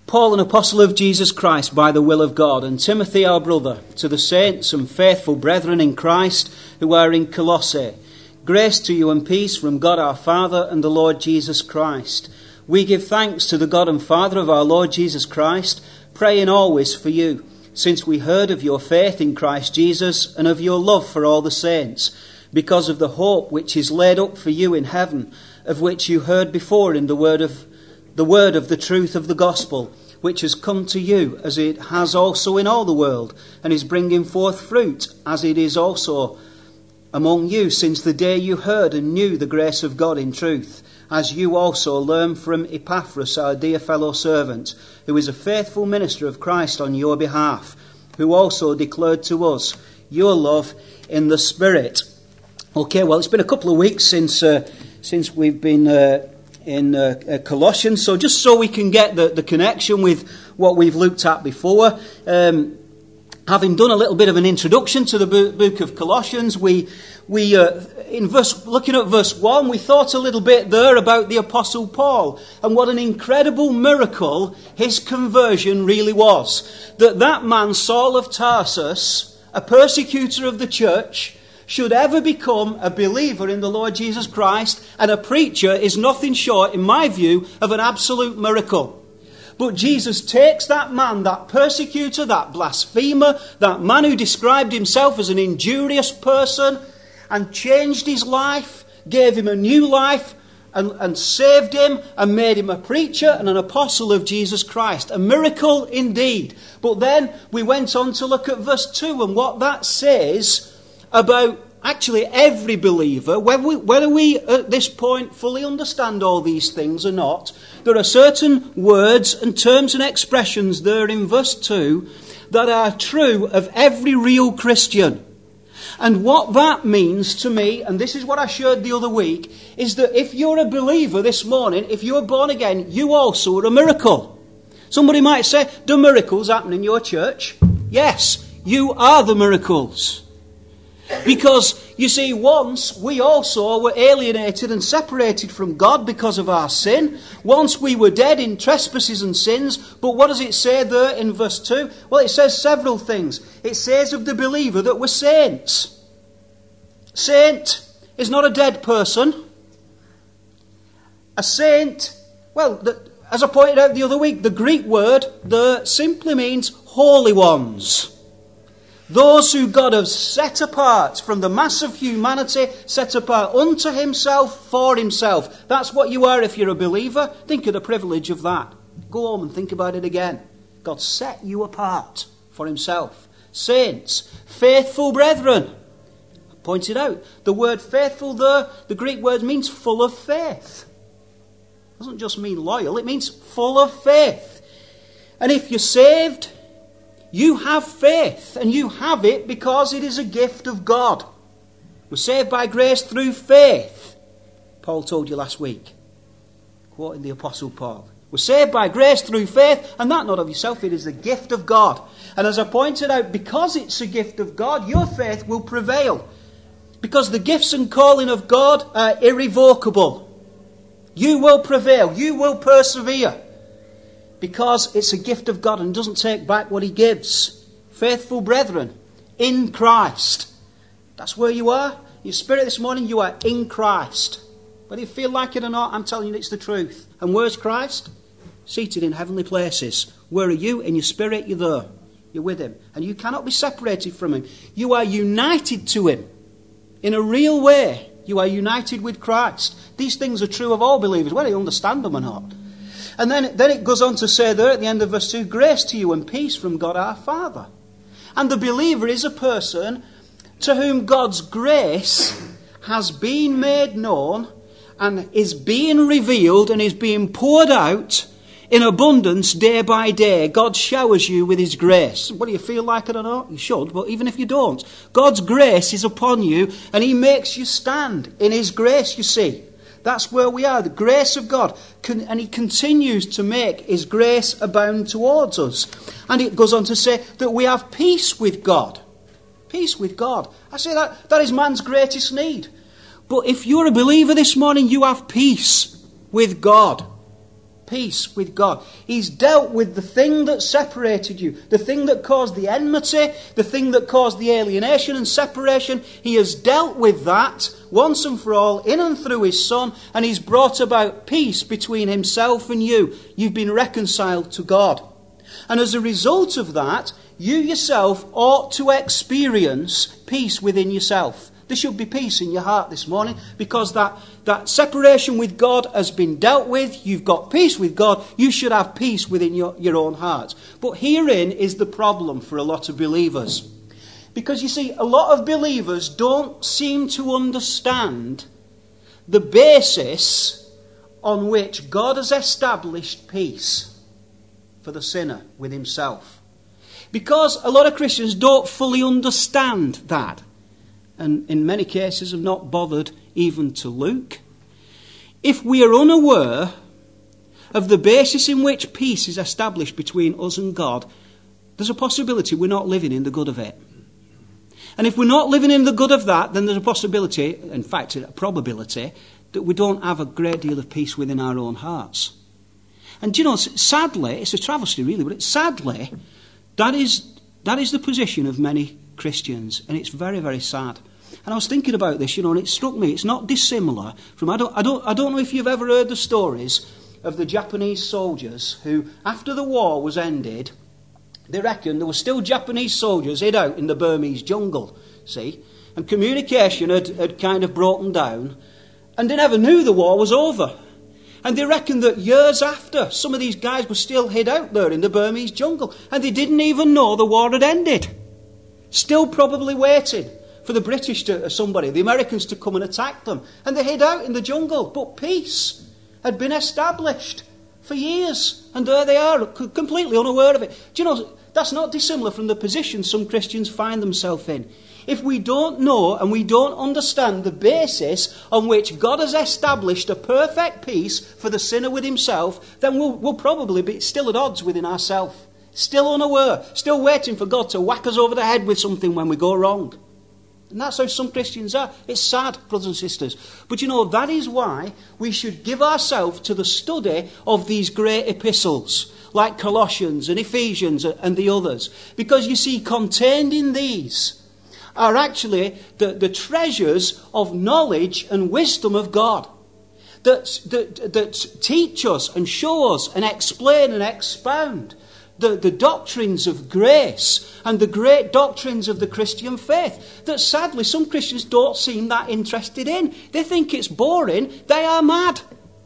Paul, an apostle of Jesus Christ by the will of God, and Timothy our brother, to the saints and faithful brethren in Christ who are in Colossae, grace to you and peace from God our Father and the Lord Jesus Christ. We give thanks to the God and Father of our Lord Jesus Christ, praying always for you, since we heard of your faith in Christ Jesus and of your love for all the saints, because of the hope which is laid up for you in heaven, of which you heard before in the word of the truth of the gospel, which has come to you, as it has also in all the world, and is bringing forth fruit, as it is also among you, since the day you heard and knew the grace of God in truth, as you also learned from Epaphras, our dear fellow servant, who is a faithful minister of Christ on your behalf, who also declared to us your love in the Spirit. Okay, well, it's been a couple of weeks since we've been in Colossians, so just so we can get the connection with what we've looked at before, having done a little bit of an introduction to the book of Colossians, looking at verse 1, we thought a little bit there about the Apostle Paul and what an incredible miracle his conversion really was. That man, Saul of Tarsus, a persecutor of the church, should ever become a believer in the Lord Jesus Christ, and a preacher is nothing short, in my view, of an absolute miracle. But Jesus takes that man, that persecutor, that blasphemer, that man who described himself as an injurious person, and changed his life, gave him a new life, and saved him, and made him a preacher and an apostle of Jesus Christ. A miracle indeed. But then we went on to look at verse 2 and what that says about actually every believer, whether we at this point fully understand all these things or not. There are certain words and terms and expressions there in verse 2 that are true of every real Christian. And what that means to me, and this is what I shared the other week, is that if you're a believer this morning, if you're born again, you also are a miracle. Somebody might say, do miracles happen in your church? Yes, you are the miracles. Because, you see, once we also were alienated and separated from God because of our sin. Once we were dead in trespasses and sins. But what does it say there in verse 2? Well, it says several things. It says of the believer that we're saints. Saint is not a dead person. A saint, well, as I pointed out the other week, the Greek word there simply means holy ones. Those who God has set apart from the mass of humanity, set apart unto himself, for himself. That's what you are if you're a believer. Think of the privilege of that. Go home and think about it again. God set you apart for himself. Saints, faithful brethren. I pointed out, the word faithful there, the Greek word means full of faith. It doesn't just mean loyal, it means full of faith. And if you're saved, you have faith, and you have it because it is a gift of God. We're saved by grace through faith. Paul told you last week, quoting the Apostle Paul. We're saved by grace through faith, and that not of yourself, it is a gift of God. And as I pointed out, because it's a gift of God, your faith will prevail. Because the gifts and calling of God are irrevocable. You will prevail, you will persevere. Because it's a gift of God and doesn't take back what he gives. Faithful brethren, in Christ. That's where you are. Your spirit this morning, you are in Christ. Whether you feel like it or not, I'm telling you it's the truth. And where's Christ? Seated in heavenly places. Where are you? In your spirit, you're there. You're with him. And you cannot be separated from him. You are united to him. In a real way, you are united with Christ. These things are true of all believers, whether you understand them or not. And then it goes on to say there at the end of verse 2, grace to you and peace from God our Father. And the believer is a person to whom God's grace has been made known and is being revealed and is being poured out in abundance day by day. God showers you with his grace. Whether you feel like it or not, you should, but even if you don't, God's grace is upon you and he makes you stand in his grace, you see. That's where we are, the grace of God. And he continues to make his grace abound towards us. And it goes on to say that we have peace with God. Peace with God. I say that is man's greatest need. But if you're a believer this morning, you have peace with God. peace with God. He's dealt with the thing that separated you, the thing that caused the enmity, the thing that caused the alienation and separation. He has dealt with that once and for all in and through his Son, and he's brought about peace between himself and you. You've been reconciled to God. And as a result of that, you yourself ought to experience peace within yourself. There should be peace in your heart this morning, because that separation with God has been dealt with. You've got peace with God. You should have peace within your own heart. But herein is the problem for a lot of believers. Because you see, a lot of believers don't seem to understand the basis on which God has established peace for the sinner with himself. Because a lot of Christians don't fully understand that, and in many cases have not bothered even to look. If we are unaware of the basis in which peace is established between us and God, there's a possibility we're not living in the good of it. And if we're not living in the good of that, then there's a possibility, in fact a probability, that we don't have a great deal of peace within our own hearts. And you know, sadly, it's a travesty really, but sadly, that is the position of many Christians, and it's very, very sad. And I was thinking about this, and it struck me, it's not dissimilar from, I don't know if you've ever heard the stories of the Japanese soldiers who, after the war was ended, they reckon there were still Japanese soldiers hid out in the Burmese jungle, see, and communication had kind of broken down, and they never knew the war was over. And they reckon that years after, some of these guys were still hid out there in the Burmese jungle, and they didn't even know the war had ended. Still probably waiting for the British the Americans to come and attack them. And they hid out in the jungle. But peace had been established for years. And there they are, completely unaware of it. Do you know, that's not dissimilar from the position some Christians find themselves in. If we don't know and we don't understand the basis on which God has established a perfect peace for the sinner with himself, then we'll probably be still at odds within ourselves. Still unaware, still waiting for God to whack us over the head with something when we go wrong. And that's how some Christians are. It's sad, brothers and sisters. But you know, that is why we should give ourselves to the study of these great epistles, like Colossians and Ephesians and the others. Because you see, contained in these are actually the treasures of knowledge and wisdom of God that teach us and show us and explain and expound the doctrines of grace and the great doctrines of the Christian faith that sadly some Christians don't seem that interested in. They think it's boring. They are mad.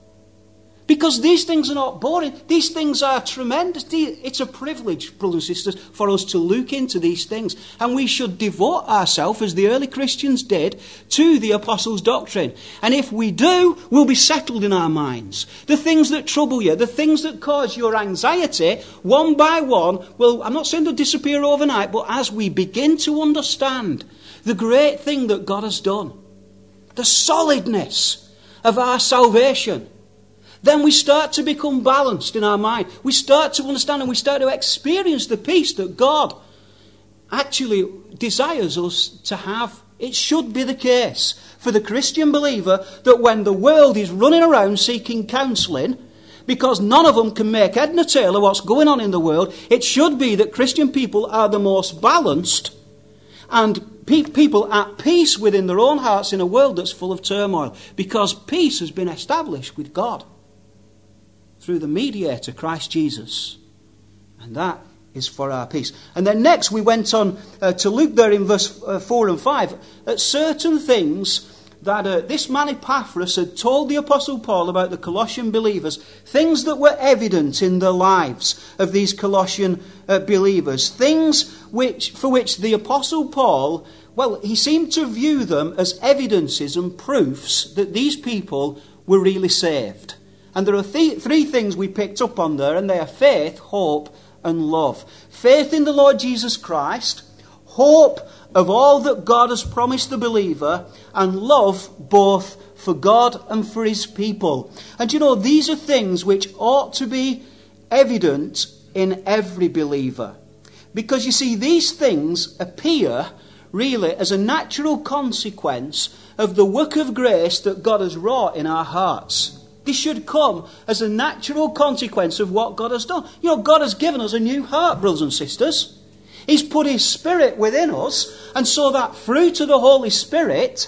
Because these things are not boring. These things are tremendous. It's a privilege, brothers and sisters, for us to look into these things. And we should devote ourselves, as the early Christians did, to the apostles' doctrine. And if we do, we'll be settled in our minds. The things that trouble you, the things that cause your anxiety, one by one, well, I'm not saying they'll disappear overnight, but as we begin to understand the great thing that God has done, the solidness of our salvation, then we start to become balanced in our mind. We start to understand and we start to experience the peace that God actually desires us to have. It should be the case for the Christian believer that when the world is running around seeking counselling, because none of them can make head nor tail of what's going on in the world, it should be that Christian people are the most balanced and people at peace within their own hearts in a world that's full of turmoil, because peace has been established with God through the mediator, Christ Jesus. And that is for our peace. And then next we went on to look there in verse 4 and 5 at certain things that this man Epaphras had told the Apostle Paul about the Colossian believers, things that were evident in the lives of these Colossian believers, things for which the Apostle Paul, well, he seemed to view them as evidences and proofs that these people were really saved. And there are three things we picked up on there, and they are faith, hope, and love. Faith in the Lord Jesus Christ, hope of all that God has promised the believer, and love both for God and for his people. And you know, these are things which ought to be evident in every believer. Because you see, these things appear really as a natural consequence of the work of grace that God has wrought in our hearts. This should come as a natural consequence of what God has done. You know, God has given us a new heart, brothers and sisters. He's put His Spirit within us, and so that fruit of the Holy Spirit,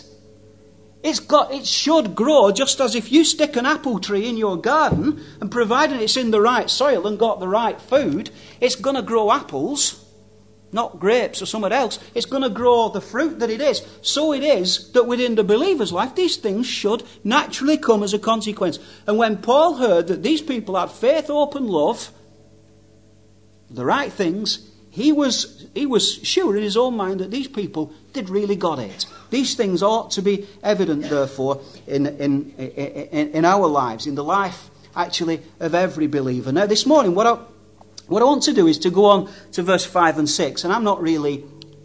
it should grow just as if you stick an apple tree in your garden, and providing it's in the right soil and got the right food, it's going to grow apples. Not grapes or something else. It's going to grow the fruit that it is. So it is that within the believer's life, these things should naturally come as a consequence. And when Paul heard that these people had faith, hope and love, the right things, he was sure in his own mind that these people did really got it. These things ought to be evident, therefore, in our lives, in the life, actually, of every believer. Now, this morning, what I want to do is to go on to verse 5 and 6, and I'm not really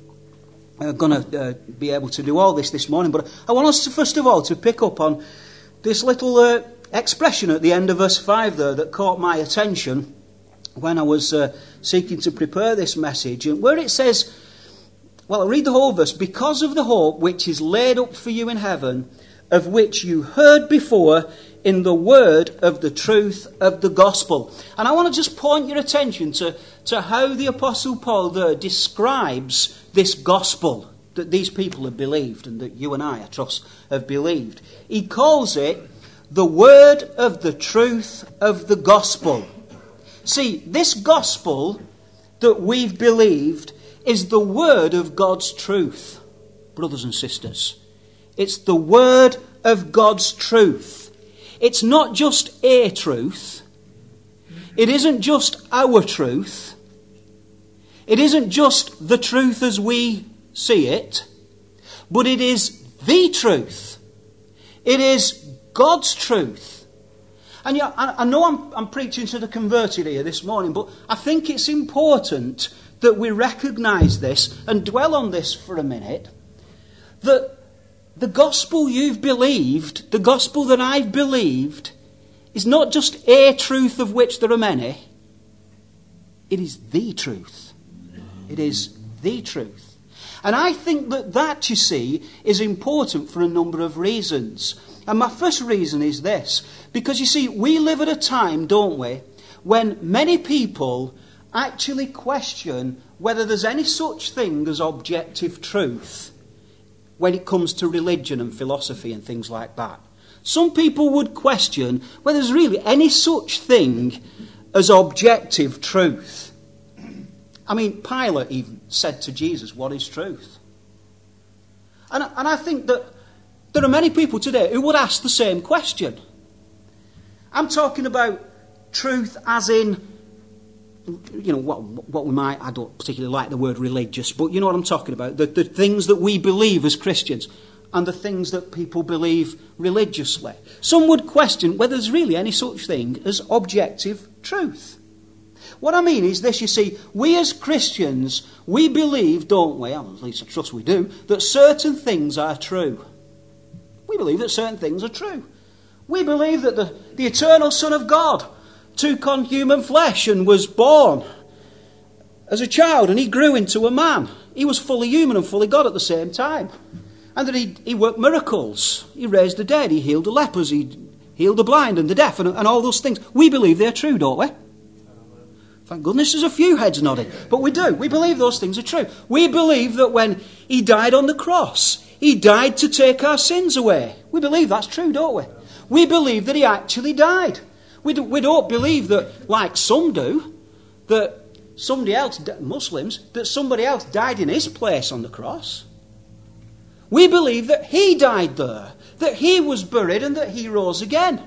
going to be able to do all this morning, but I want us to, first of all, to pick up on this little expression at the end of verse 5 there that caught my attention when I was seeking to prepare this message, and where it says, well, I'll read the whole verse, because of the hope which is laid up for you in heaven, of which you heard before in the word of the truth of the gospel. And I want to just point your attention to how the Apostle Paul there describes this gospel that these people have believed and that you and I trust, have believed. He calls it the word of the truth of the gospel. See, this gospel that we've believed is the word of God's truth, brothers and sisters. It's the word of God's truth. It's not just a truth. It isn't just our truth. It isn't just the truth as we see it. But it is the truth. It is God's truth. And yeah, I know I'm preaching to the converted here this morning, but I think it's important that we recognise this and dwell on this for a minute. That the gospel you've believed, the gospel that I've believed, is not just a truth of which there are many. It is the truth. It is the truth. And I think that, you see, is important for a number of reasons. And my first reason is this. Because, you see, we live at a time, don't we, when many people actually question whether there's any such thing as objective truth when it comes to religion and philosophy and things like that. Some people would question whether there's really any such thing as objective truth. I mean, Pilate even said to Jesus, what is truth? And I think that there are many people today who would ask the same question. I'm talking about truth as in, you know, what we might, I don't particularly like the word religious, but you know what I'm talking about. The things that we believe as Christians and the things that people believe religiously. Some would question whether there's really any such thing as objective truth. What I mean is this, you see, we as Christians, we believe, don't we, at least I trust we do, that certain things are true. We believe that certain things are true. We believe that the eternal Son of God took on human flesh and was born as a child, and he grew into a man. He was fully human and fully God at the same time. And that he worked miracles. He raised the dead, he healed the lepers, he healed the blind and the deaf, and all those things. We believe they're true, don't we? Thank goodness there's a few heads nodding. But we do. We believe those things are true. We believe that when he died on the cross, he died to take our sins away. We believe that's true, don't we? We believe that he actually died. We don't believe that, like some do, that somebody else, Muslims, that somebody else died in his place on the cross. We believe that he died there, that he was buried and that he rose again.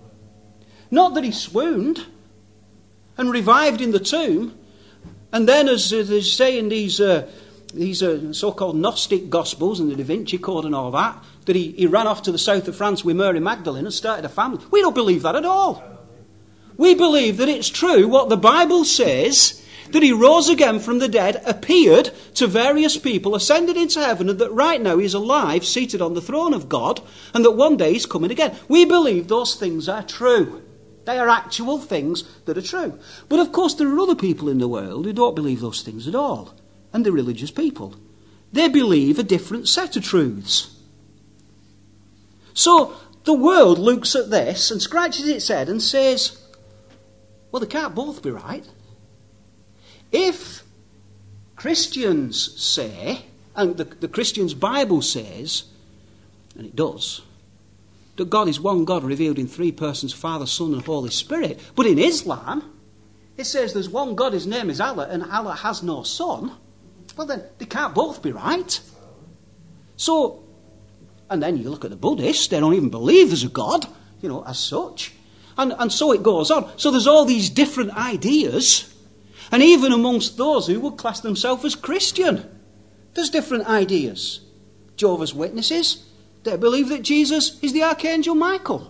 Not that he swooned and revived in the tomb, and then, as they say in these so-called Gnostic Gospels and the Da Vinci Code and all that, that he ran off to the south of France with Mary Magdalene and started a family. We don't believe that at all. We believe that it's true what the Bible says, that he rose again from the dead, appeared to various people, ascended into heaven, and that right now he's alive, seated on the throne of God, and that one day he's coming again. We believe those things are true. They are actual things that are true. But of course there are other people in the world who don't believe those things at all. And they're religious people. They believe a different set of truths. So the world looks at this and scratches its head and says, well, they can't both be right. If Christians say, and the Christian's Bible says, and it does, that God is one God revealed in three persons, Father, Son and Holy Spirit, but in Islam it says there's one God, his name is Allah, and Allah has no son, well then they can't both be right. So, and then you look at the Buddhists, they don't even believe there's a God, as such. And so it goes on. So there's all these different ideas, and even amongst those who would class themselves as Christian, there's different ideas. Jehovah's Witnesses, they believe that Jesus is the Archangel Michael.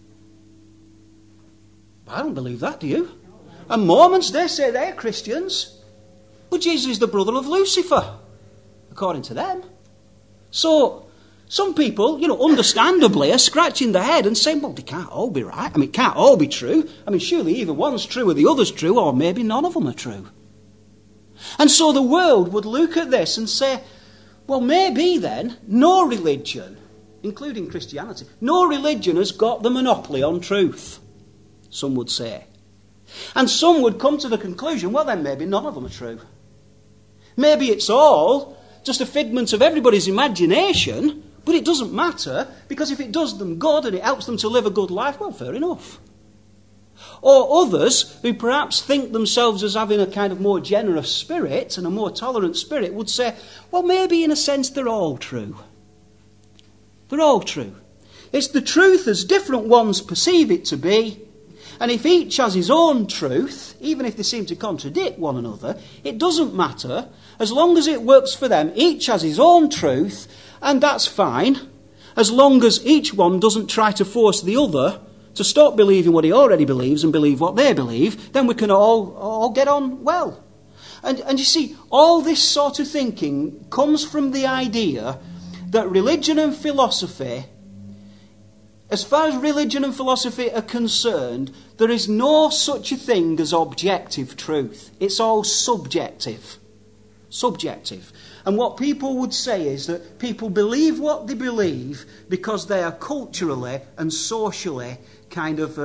I don't believe that, do you? And Mormons, they say they're Christians, but Jesus is the brother of Lucifer, according to them. So, some people, understandably are scratching their head and saying, well, they can't all be right. It can't all be true. Surely either one's true or the other's true, or maybe none of them are true. And so the world would look at this and say, well, maybe then no religion, including Christianity, no religion has got the monopoly on truth, some would say. And some would come to the conclusion, well, then maybe none of them are true. Maybe it's all just a figment of everybody's imagination, but it doesn't matter, because if it does them good and it helps them to live a good life, well, fair enough. Or others, who perhaps think themselves as having a kind of more generous spirit and a more tolerant spirit, would say, well, maybe in a sense they're all true. They're all true. It's the truth as different ones perceive it to be, and if each has his own truth, even if they seem to contradict one another, it doesn't matter. As long as it works for them, each has his own truth, and that's fine. As long as each one doesn't try to force the other to stop believing what he already believes and believe what they believe, then we can all get on well. And you see, all this sort of thinking comes from the idea that religion and philosophy, as far as religion and philosophy are concerned, there is no such a thing as objective truth. It's all subjective. Subjective. And what people would say is that people believe what they believe because they are culturally and socially kind of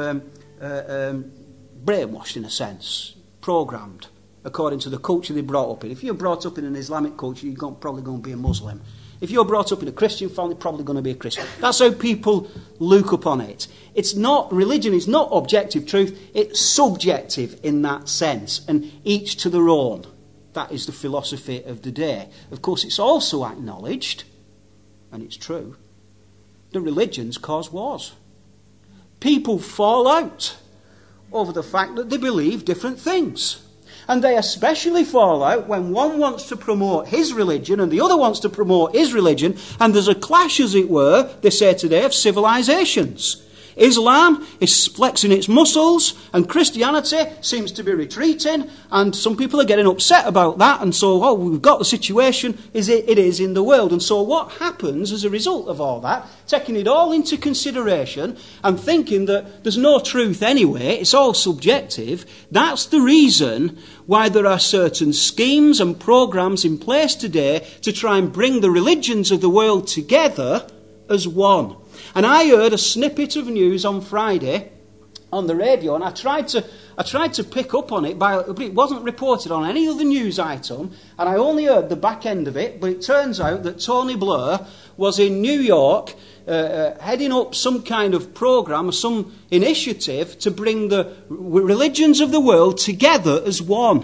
brainwashed, in a sense, programmed according to the culture they're brought up in. If you're brought up in an Islamic culture, you're probably going to be a Muslim. If you're brought up in a Christian family, you're probably going to be a Christian. That's how people look upon it. It's not, religion is not objective truth, it's subjective in that sense, and each to their own. That is the philosophy of the day. Of course, it's also acknowledged, and it's true, that religions cause wars. People fall out over the fact that they believe different things. And they especially fall out when one wants to promote his religion and the other wants to promote his religion, and there's a clash, as it were, they say today, of civilizations. Islam is flexing its muscles, and Christianity seems to be retreating, and some people are getting upset about that, and so, we've got the situation as it is in the world. And so what happens as a result of all that, taking it all into consideration, and thinking that there's no truth anyway, it's all subjective, that's the reason why there are certain schemes and programs in place today to try and bring the religions of the world together as one. And I heard a snippet of news on Friday on the radio, and I tried to pick up on it, but it wasn't reported on any other news item, and I only heard the back end of it. But it turns out that Tony Blair was in New York heading up some kind of program, some initiative to bring the religions of the world together as one.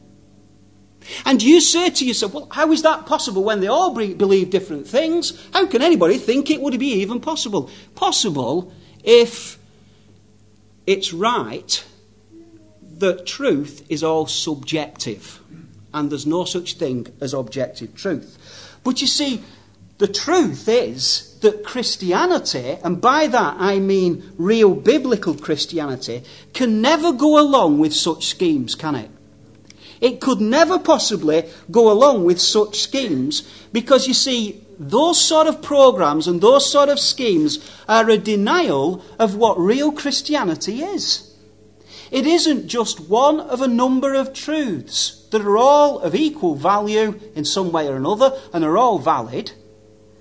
And you say to yourself, well, how is that possible when they all believe different things? How can anybody think it would be even possible? Possible if it's right that truth is all subjective and there's no such thing as objective truth. But you see, the truth is that Christianity, and by that I mean real biblical Christianity, can never go along with such schemes, can it? It could never possibly go along with such schemes because, you see, those sort of programs and those sort of schemes are a denial of what real Christianity is. It isn't just one of a number of truths that are all of equal value in some way or another and are all valid.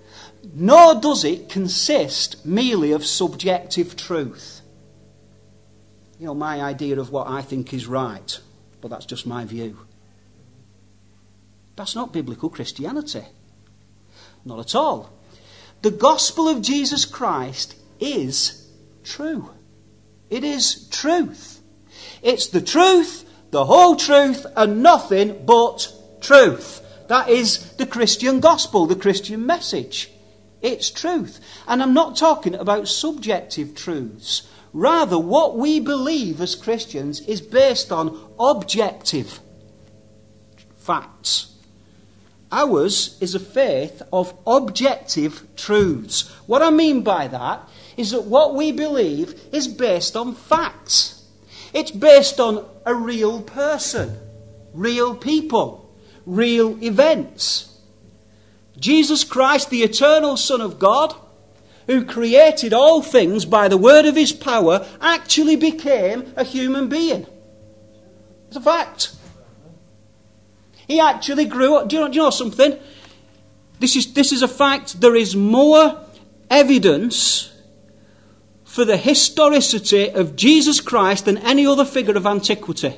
nor does it consist merely of subjective truth. You know, my idea of what I think is right, but that's just my view. That's not biblical Christianity. Not at all. The gospel of Jesus Christ is true. It is truth. It's the truth, the whole truth, and nothing but truth. That is the Christian gospel, the Christian message. It's truth. And I'm not talking about subjective truths. Rather, what we believe as Christians is based on objective facts. Ours is a faith of objective truths. What I mean by that is that what we believe is based on facts. It's based on a real person, real people, real events. Jesus Christ, the eternal Son of God, who created all things by the word of his power, actually became a human being. It's a fact. He actually grew up. Do you know something? This is a fact. There is more evidence for the historicity of Jesus Christ than any other figure of antiquity.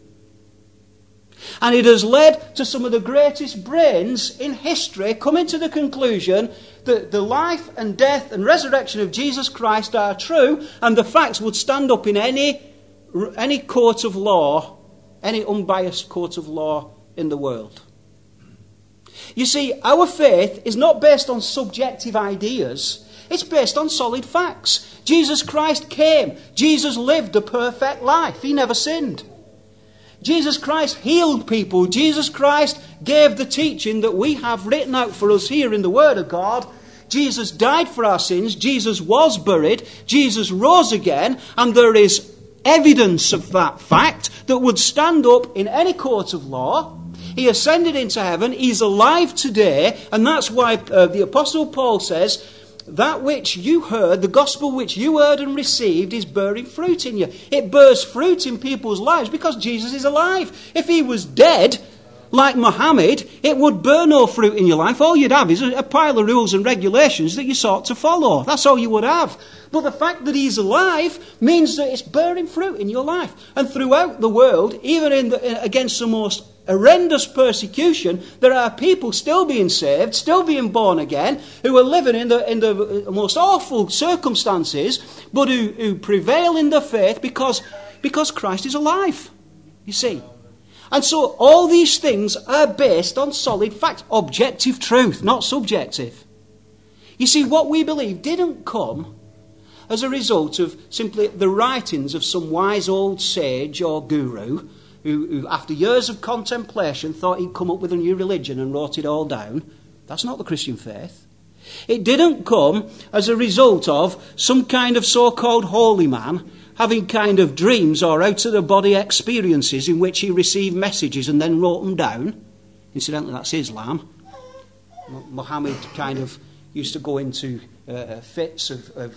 And it has led to some of the greatest brains in history coming to the conclusion that the life and death and resurrection of Jesus Christ are true, and the facts would stand up in any court of law, any unbiased court of law in the world. You see, our faith is not based on subjective ideas. It's based on solid facts. Jesus Christ came. Jesus lived a perfect life. He never sinned. Jesus Christ healed people. Jesus Christ gave the teaching that we have written out for us here in the Word of God. Jesus died for our sins. Jesus was buried. Jesus rose again. And there is evidence of that fact that would stand up in any court of law. He ascended into heaven. He's alive today. And that's why the Apostle Paul says, that which you heard, the gospel which you heard and received, is bearing fruit in you. It bears fruit in people's lives because Jesus is alive. If he was dead, like Muhammad, it would bear no fruit in your life. All you'd have is a pile of rules and regulations that you sought to follow. That's all you would have. But the fact that he's alive means that it's bearing fruit in your life. And throughout the world, even against the most horrendous persecution, there are people still being saved, still being born again, who are living in the most awful circumstances, but who prevail in their faith because Christ is alive, you see. And so all these things are based on solid facts, objective truth, not subjective. You see, what we believe didn't come as a result of simply the writings of some wise old sage or guru who after years of contemplation thought he'd come up with a new religion and wrote it all down. That's not the Christian faith. It didn't come as a result of some kind of so-called holy man having kind of dreams or out-of-the-body experiences in which he received messages and then wrote them down. Incidentally, that's Islam. Muhammad kind of used to go into fits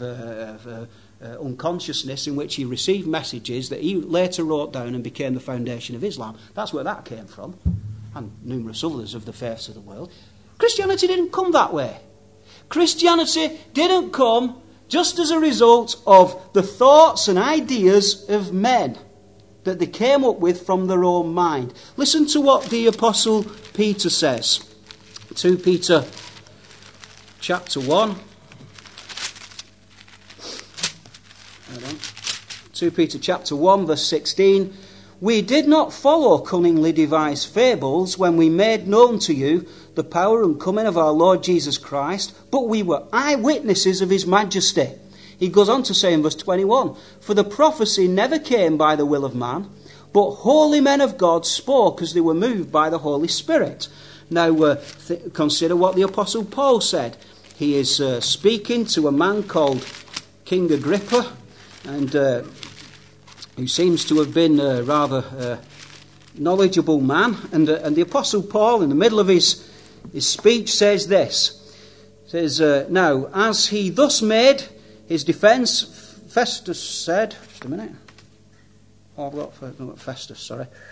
of unconsciousness in which he received messages that he later wrote down and became the foundation of Islam. That's where that came from, and numerous others of the faiths of the world. Christianity didn't come that way. Christianity didn't come just as a result of the thoughts and ideas of men that they came up with from their own mind. Listen to what the Apostle Peter says. 2 Peter chapter 1. 2 Peter chapter 1 verse 16. We did not follow cunningly devised fables when we made known to you the power and coming of our Lord Jesus Christ, but we were eyewitnesses of his majesty. He goes on to say in verse 21, for the prophecy never came by the will of man, but holy men of God spoke as they were moved by the Holy Spirit. Now consider what the Apostle Paul said. He is speaking to a man called King Agrippa, and who seems to have been a rather knowledgeable man. And the Apostle Paul, in the middle of his speech, says this. Says, now, as he thus made his defence, Festus said... Just a minute. Oh, I've got Festus, sorry.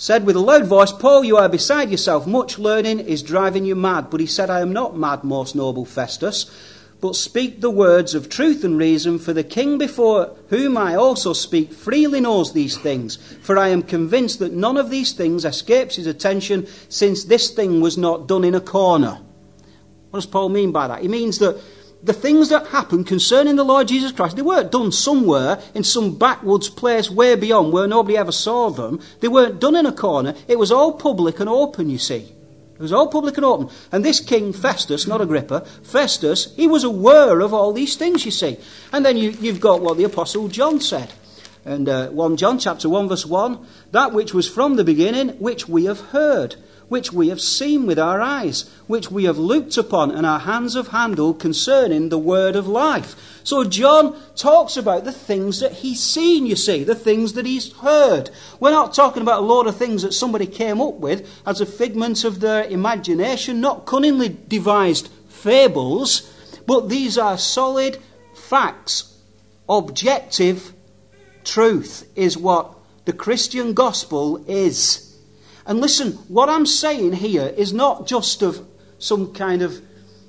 said with a loud voice, Paul, you are beside yourself. Much learning is driving you mad. But he said, I am not mad, most noble Festus, but speak the words of truth and reason, for the king before whom I also speak freely knows these things. For I am convinced that none of these things escapes his attention, since this thing was not done in a corner. What does Paul mean by that? He means that the things that happened concerning the Lord Jesus Christ, they weren't done somewhere in some backwoods place way beyond where nobody ever saw them. They weren't done in a corner. It was all public and open, you see. It was all public and open. And this king, Festus, not Agrippa, Festus, he was aware of all these things, you see. And then you've got what the Apostle John said. And 1 John chapter 1 verse 1, that which was from the beginning, which we have heard, which we have seen with our eyes, which we have looked upon and our hands have handled concerning the word of life. So John talks about the things that he's seen, you see, the things that he's heard. We're not talking about a load of things that somebody came up with as a figment of their imagination, not cunningly devised fables, but these are solid facts. Objective truth is what the Christian gospel is. And listen, what I'm saying here is not just of some kind of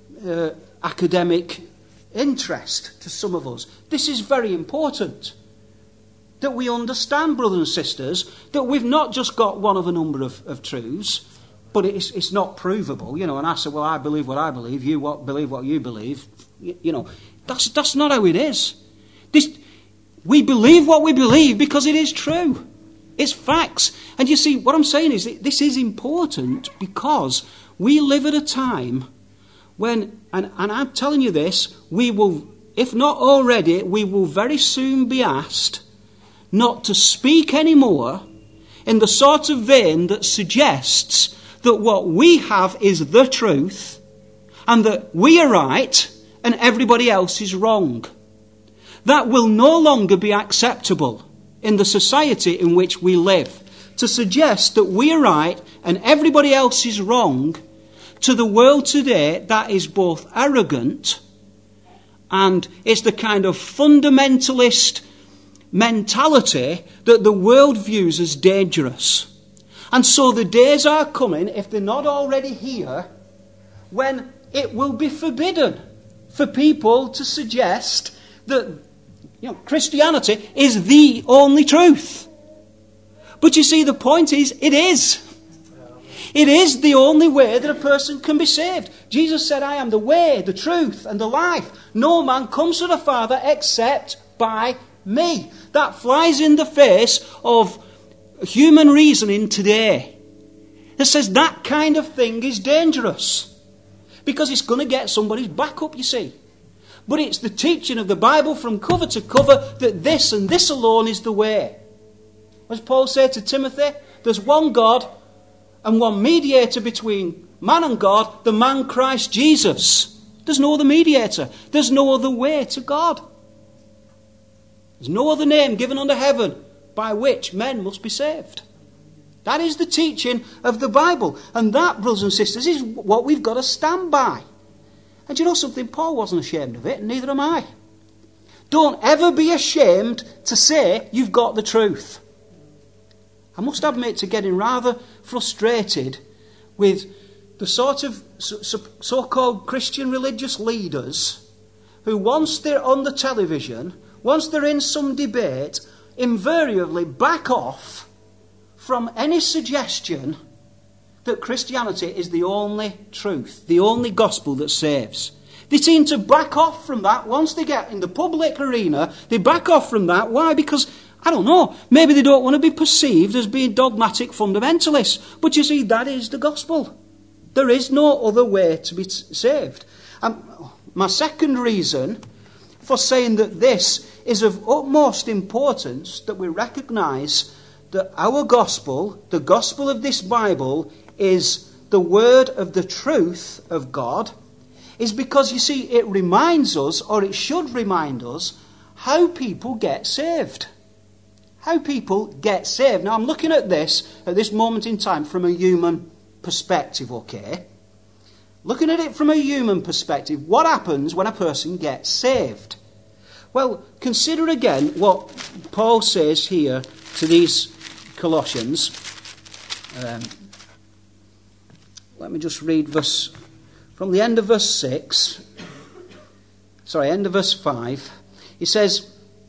academic interest to some of us. This is very important. That we understand, brothers and sisters, that we've not just got one of a number of truths, but it's not provable. You know, and I say, well, I believe what I believe, you believe what you believe. You know, that's not how it is. We believe what we believe because it is true. It's facts. And you see, what I'm saying is that this is important because we live at a time when, and I'm telling you this, we will, if not already, we will very soon be asked not to speak anymore in the sort of vein that suggests that what we have is the truth and that we are right and everybody else is wrong. That will no longer be acceptable in the society in which we live. To suggest that we are right and everybody else is wrong, to the world today, that is both arrogant and it's the kind of fundamentalist mentality that the world views as dangerous. And so the days are coming, if they're not already here, when it will be forbidden for people to suggest that Christianity is the only truth. But you see, the point is, it is. It is the only way that a person can be saved. Jesus said, I am the way, the truth, and the life. No man comes to the Father except by me. That flies in the face of human reasoning today. It says that kind of thing is dangerous. Because it's going to get somebody's back up, you see. But it's the teaching of the Bible from cover to cover that this and this alone is the way. As Paul said to Timothy, there's one God and one mediator between man and God, the man Christ Jesus. There's no other mediator. There's no other way to God. There's no other name given under heaven by which men must be saved. That is the teaching of the Bible. And that, brothers and sisters, is what we've got to stand by. And you know something? Paul wasn't ashamed of it, and neither am I. Don't ever be ashamed to say you've got the truth. I must admit to getting rather frustrated with the sort of so-called Christian religious leaders who, once they're on the television, once they're in some debate, invariably back off from any suggestion that Christianity is the only truth, the only gospel that saves. They seem to back off from that once they get in the public arena. They back off from that. Why? Because, I don't know, maybe they don't want to be perceived as being dogmatic fundamentalists. But you see, that is the gospel. There is no other way to be saved. My second reason for saying that this is of utmost importance, that we recognise that our gospel, the gospel of this Bible, is the word of the truth of God, is because, you see, it reminds us, or it should remind us, how people get saved. How people get saved. Now, I'm looking at this moment in time, from a human perspective, okay? Looking at it from a human perspective, what happens when a person gets saved? Well, consider again what Paul says here to these Colossians. Let me just read from the end of verse 6. End of verse 5. He says,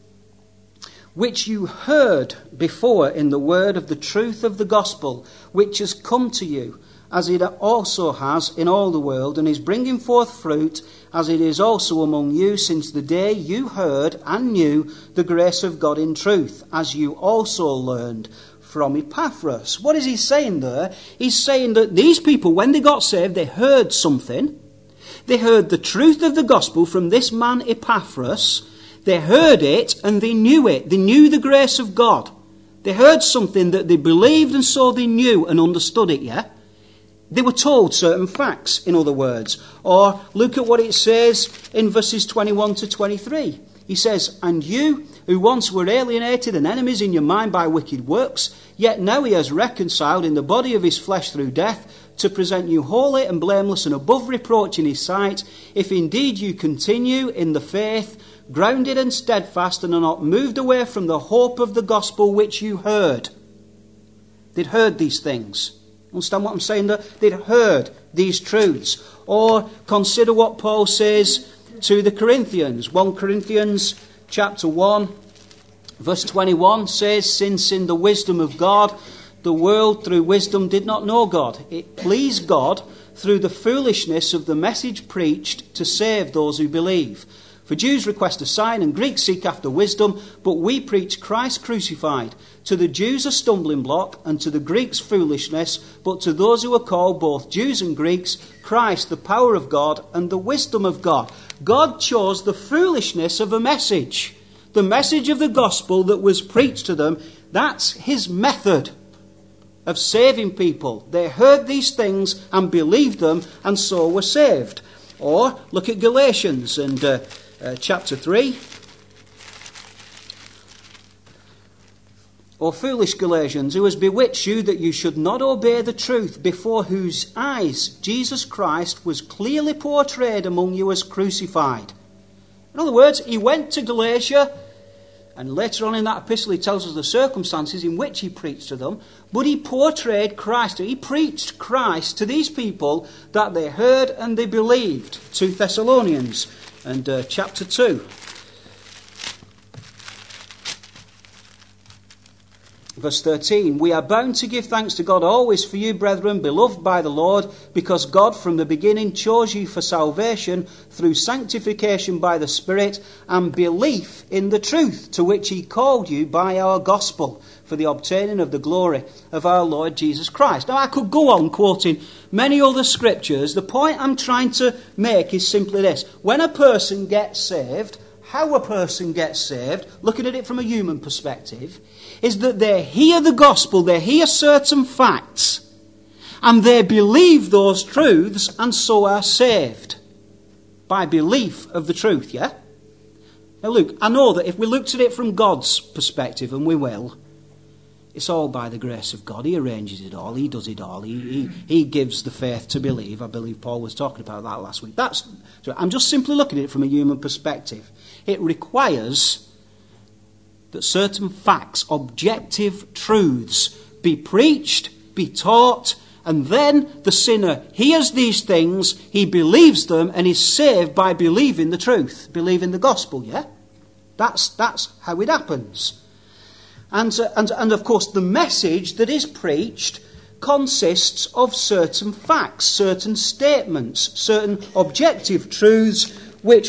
which you heard before in the word of the truth of the gospel, which has come to you, as it also has in all the world, and is bringing forth fruit, as it is also among you, since the day you heard and knew the grace of God in truth, as you also learned from Epaphras. What is he saying there? He's saying that these people, when they got saved, they heard something. They heard the truth of the gospel from this man Epaphras. They heard it and they knew it. They knew the grace of God. They heard something that they believed, and so they knew and understood it, yeah? They were told certain facts, in other words. Or look at what it says in verses 21 to 23. He says, and you, who once were alienated and enemies in your mind by wicked works, yet now he has reconciled in the body of his flesh through death, to present you holy and blameless and above reproach in his sight, if indeed you continue in the faith, grounded and steadfast, and are not moved away from the hope of the gospel which you heard. They'd heard these things. Understand what I'm saying there? They'd heard these truths. Or consider what Paul says to the Corinthians. 1 Corinthians chapter 1, verse 21 says, since in the wisdom of God, the world through wisdom did not know God, it pleased God through the foolishness of the message preached to save those who believe. For Jews request a sign and Greeks seek after wisdom, but we preach Christ crucified. To the Jews a stumbling block, and to the Greeks foolishness, but to those who are called, both Jews and Greeks, Christ the power of God and the wisdom of God. God chose the foolishness of a message. The message of the gospel that was preached to them, that's his method of saving people. They heard these things and believed them, and so were saved. Or look at Galatians and chapter 3. O foolish Galatians, who has bewitched you that you should not obey the truth, before whose eyes Jesus Christ was clearly portrayed among you as crucified. In other words, he went to Galatia, and later on in that epistle he tells us the circumstances in which he preached to them, but he portrayed Christ. He preached Christ to these people that they heard and they believed. 2 Thessalonians and chapter 2. Verse 13, we are bound to give thanks to God always for you, brethren, beloved by the Lord, because God from the beginning chose you for salvation through sanctification by the Spirit and belief in the truth to which he called you by our gospel, for the obtaining of the glory of our Lord Jesus Christ. Now I could go on quoting many other scriptures. The point I'm trying to make is simply this. When a person gets saved, how a person gets saved, looking at it from a human perspective, is that they hear the gospel, they hear certain facts, and they believe those truths, and so are saved. By belief of the truth, yeah? Now look, I know that if we looked at it from God's perspective, and we will, it's all by the grace of God. He arranges it all, he does it all, he gives the faith to believe. I believe Paul was talking about that last week. I'm just simply looking at it from a human perspective. It requires that certain facts, objective truths, be preached, be taught, and then the sinner hears these things, he believes them, and is saved by believing the truth, believing the gospel, yeah? That's how it happens. And of course, the message that is preached consists of certain facts, certain statements, certain objective truths, which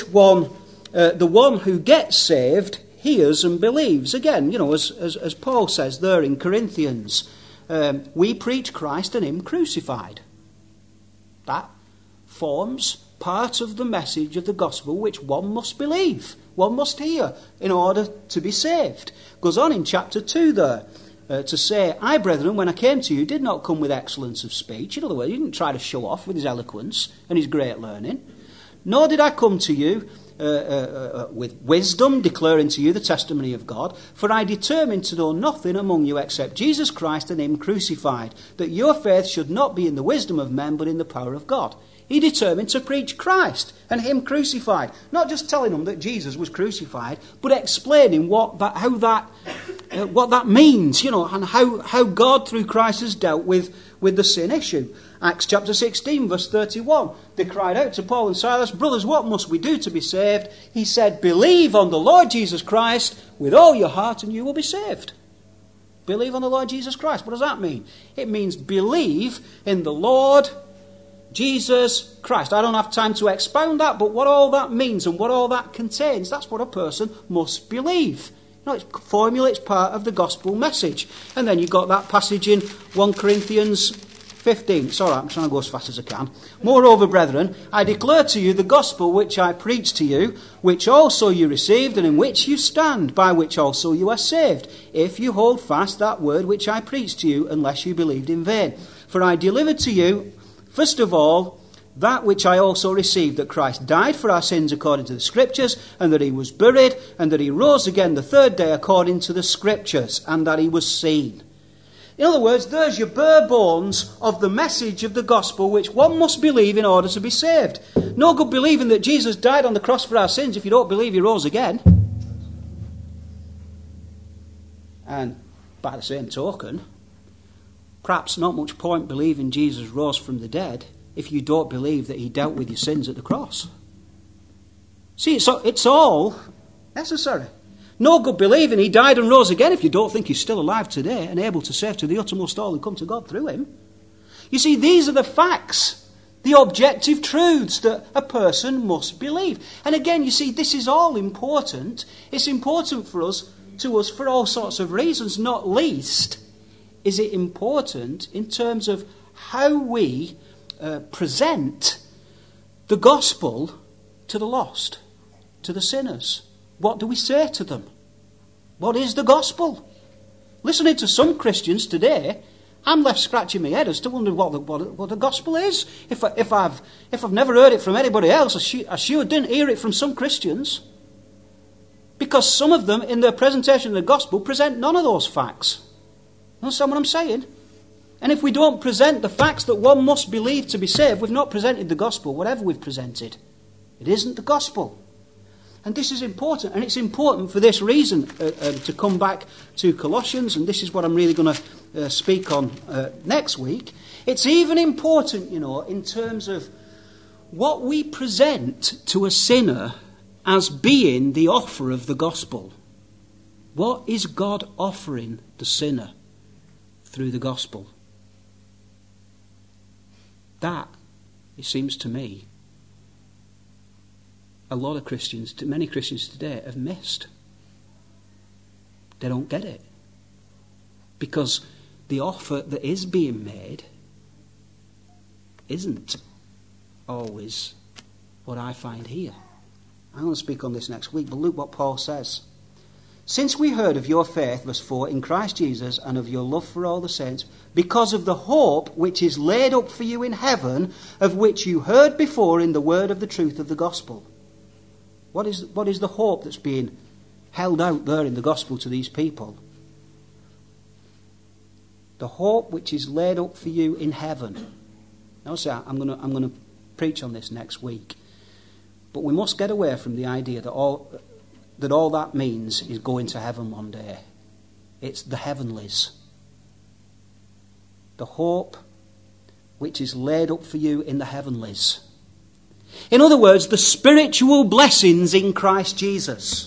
the one who gets saved hears and believes. Again, you know, as Paul says there in Corinthians, we preach Christ and him crucified. That forms part of the message of the gospel which one must believe, one must hear in order to be saved. Goes on in chapter 2 there to say, I, brethren, when I came to you, did not come with excellence of speech. In other words, he didn't try to show off with his eloquence and his great learning. Nor did I come to you with wisdom, declaring to you the testimony of God. For I determined to know nothing among you except Jesus Christ and him crucified, that your faith should not be in the wisdom of men, but in the power of God. He determined to preach Christ and him crucified. Not just telling them that Jesus was crucified, but explaining how that what that means, and how God through Christ has dealt with the sin issue. Acts chapter 16, verse 31. They cried out to Paul and Silas, "Brothers, what must we do to be saved?" He said, "Believe on the Lord Jesus Christ with all your heart and you will be saved." Believe on the Lord Jesus Christ. What does that mean? It means believe in the Lord Jesus Christ. I don't have time to expound that, but what all that means and what all that contains, that's what a person must believe. It's formula, it's part of the gospel message. And then you've got that passage in 1 Corinthians 15. It's all right, I'm trying to go as fast as I can. "Moreover, brethren, I declare to you the gospel which I preached to you, which also you received, and in which you stand, by which also you are saved, if you hold fast that word which I preached to you, unless you believed in vain. For I delivered to you, first of all, that which I also received, that Christ died for our sins according to the Scriptures, and that he was buried, and that he rose again the third day according to the Scriptures, and that he was seen." In other words, there's your bare bones of the message of the gospel which one must believe in order to be saved. No good believing that Jesus died on the cross for our sins if you don't believe he rose again. And by the same token, perhaps not much point believing Jesus rose from the dead if you don't believe that he dealt with your sins at the cross. See, it's all necessary. No good believing he died and rose again if you don't think he's still alive today and able to save to the uttermost all and come to God through him. You see, these are the facts, the objective truths that a person must believe. And again, you see, this is all important. It's important to us for all sorts of reasons. Not least is it important in terms of how we present the gospel to the lost, to the sinners. What do we say to them? What is the gospel? Listening to some Christians today, I'm left scratching my head as to wonder what the gospel is. If I've never heard it from anybody else, I sure didn't hear it from some Christians. Because some of them, in their presentation of the gospel, present none of those facts. You understand what I'm saying? And if we don't present the facts that one must believe to be saved, we've not presented the gospel, whatever we've presented. It isn't the gospel. And this is important, and it's important for this reason, to come back to Colossians, and this is what I'm really going to speak on next week. It's even important, in terms of what we present to a sinner as being the offer of the gospel. What is God offering the sinner through the gospel? That, it seems to me, many Christians today have missed. They don't get it. Because the offer that is being made isn't always what I find here. I'm going to speak on this next week, but look what Paul says. "Since we heard of your faith," verse 4, "in Christ Jesus, and of your love for all the saints, because of the hope which is laid up for you in heaven, of which you heard before in the word of the truth of the gospel." What is the hope that's being held out there in the gospel to these people? The hope which is laid up for you in heaven. Now, I'm going to preach on this next week. But we must get away from the idea that all that means is going to heaven one day. It's the heavenlies. The hope which is laid up for you in the heavenlies. In other words, the spiritual blessings in Christ Jesus.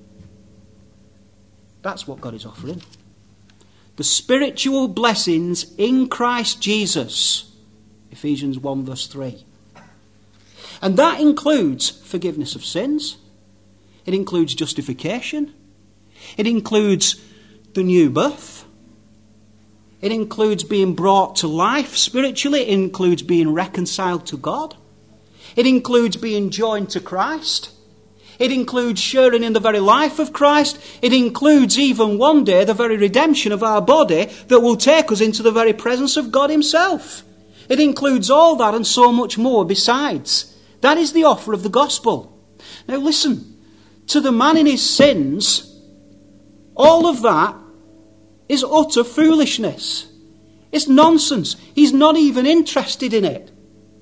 That's what God is offering. The spiritual blessings in Christ Jesus. Ephesians 1 verse 3. And that includes forgiveness of sins. It includes justification. It includes the new birth. It includes being brought to life spiritually. It includes being reconciled to God. It includes being joined to Christ. It includes sharing in the very life of Christ. It includes even one day the very redemption of our body that will take us into the very presence of God himself. It includes all that and so much more besides. That is the offer of the gospel. Now listen, to the man in his sins, all of that is utter foolishness. It's nonsense. He's not even interested in it.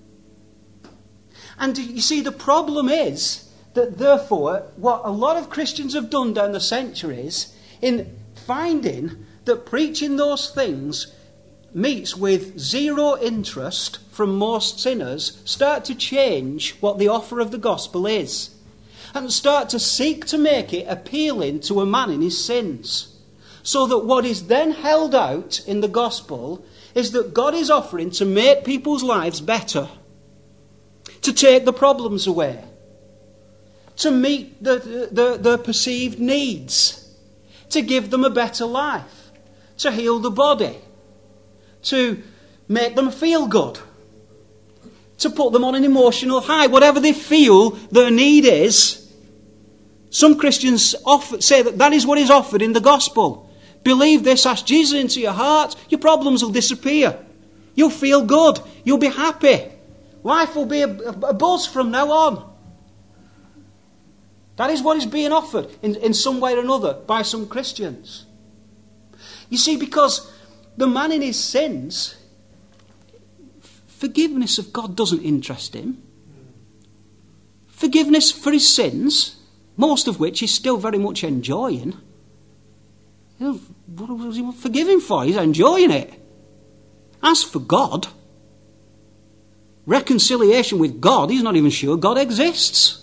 And you see, the problem is that therefore, what a lot of Christians have done down the centuries, in finding that preaching those things meets with zero interest from most sinners start to change what the offer of the gospel is, and start to seek to make it appealing to a man in his sins. So that what is then held out in the gospel is that God is offering to make people's lives better, to take the problems away, to meet their perceived needs, to give them a better life, to heal the body, to make them feel good, to put them on an emotional high, whatever they feel their need is. Some Christians say that is what is offered in the gospel. Believe this, ask Jesus into your heart, your problems will disappear. You'll feel good, you'll be happy. Life will be a buzz from now on. That is what is being offered in some way or another by some Christians. You see, because the man in his sins, forgiveness of God doesn't interest him. Forgiveness for his sins, most of which he's still very much enjoying. What was he forgiving for? He's enjoying it. As for God, reconciliation with God, he's not even sure God exists.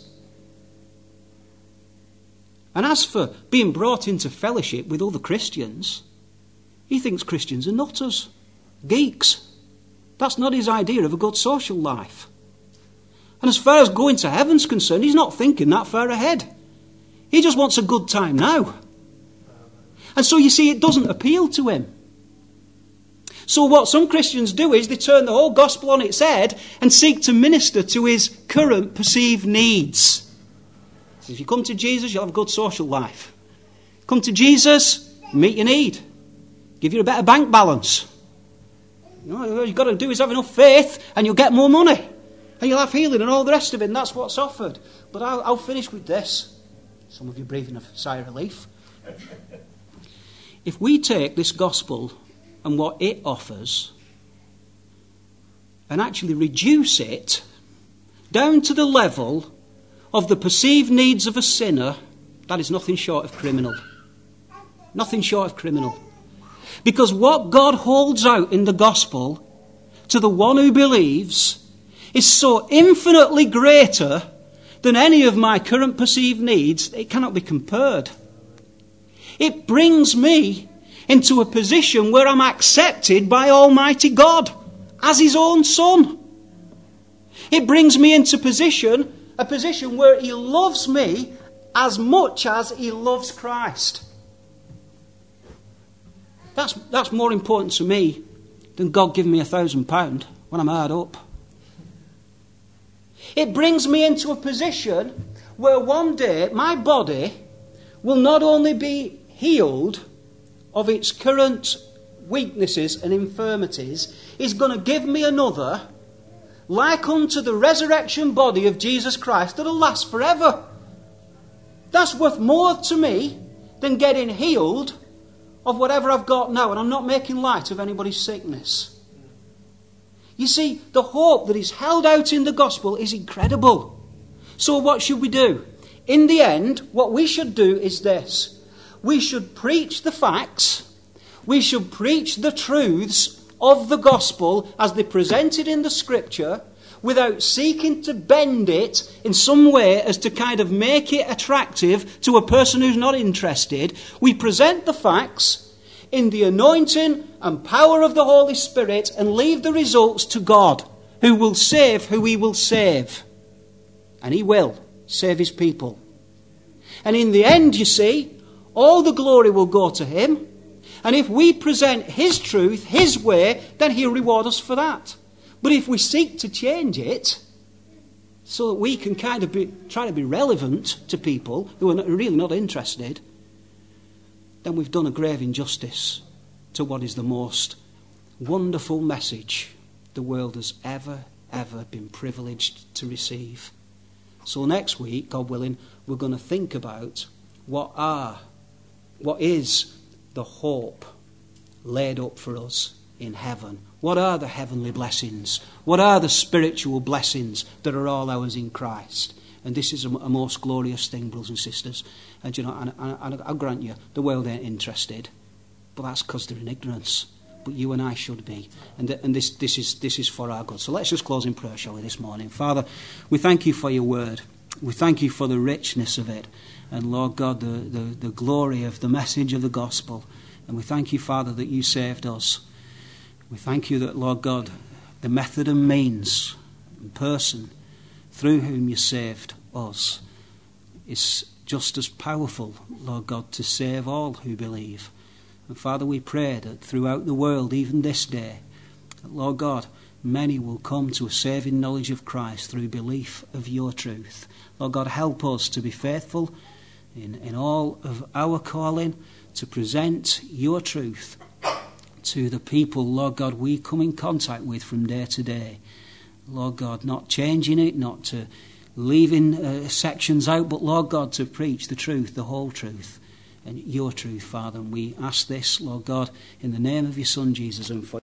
And as for being brought into fellowship with other Christians, he thinks Christians are nutters, geeks. That's not his idea of a good social life. And as far as going to heaven's concerned, he's not thinking that far ahead. He just wants a good time now. And so you see, it doesn't appeal to him. So what some Christians do is they turn the whole gospel on its head and seek to minister to his current perceived needs. If you come to Jesus, you'll have a good social life. Come to Jesus, meet your need. Give you a better bank balance. All you've got to do is have enough faith and you'll get more money. And you'll have healing and all the rest of it, and that's what's offered. But I'll finish with this. Some of you breathing a sigh of relief. If we take this gospel and what it offers and actually reduce it down to the level of the perceived needs of a sinner, that is nothing short of criminal. Nothing short of criminal. Because what God holds out in the gospel to the one who believes is so infinitely greater than any of my current perceived needs, it cannot be compared. It brings me into a position where I'm accepted by Almighty God as his own son. It brings me into a position where he loves me as much as he loves Christ. That's more important to me than God giving me £1,000 when I'm hard up. It brings me into a position where one day my body will not only be healed of its current weaknesses and infirmities, is going to give me another, like unto the resurrection body of Jesus Christ, that'll last forever. That's worth more to me than getting healed of whatever I've got now, and I'm not making light of anybody's sickness. You see, the hope that is held out in the gospel is incredible. So what should we do? In the end, what we should do is this. We should preach the facts. We should preach the truths of the gospel as they're presented in the scripture, without seeking to bend it in some way as to kind of make it attractive to a person who's not interested. We present the facts in the anointing and power of the Holy Spirit and leave the results to God, who will save who he will save. And he will save his people. And in the end, you see, all the glory will go to him. And if we present his truth, his way, then he'll reward us for that. But if we seek to change it so that we can kind of try to be relevant to people who are really not interested, then we've done a grave injustice to what is the most wonderful message the world has ever been privileged to receive. So next week, God willing, we're going to think about what is the hope laid up for us in heaven. What are the heavenly blessings? What are the spiritual blessings that are all ours in Christ? And this is a most glorious thing, brothers and sisters. And, and I'll grant you, the world ain't interested. But that's because they're in ignorance. But you and I should be. And this is for our good. So let's just close in prayer, shall we, this morning. Father, we thank you for your word. We thank you for the richness of it. And Lord God, the glory of the message of the gospel. And we thank you, Father, that you saved us. We thank you that, Lord God, the method and means and person through whom you saved us is just as powerful, Lord God, to save all who believe. And Father, we pray that throughout the world, even this day, that, Lord God, many will come to a saving knowledge of Christ through belief of your truth. Lord God, help us to be faithful in all of our calling, to present your truth to the people, Lord God, we come in contact with from day to day. Lord God, not changing it, not to leaving sections out, but Lord God, to preach the truth, the whole truth, and your truth, Father. And we ask this, Lord God, in the name of your Son, Jesus, and for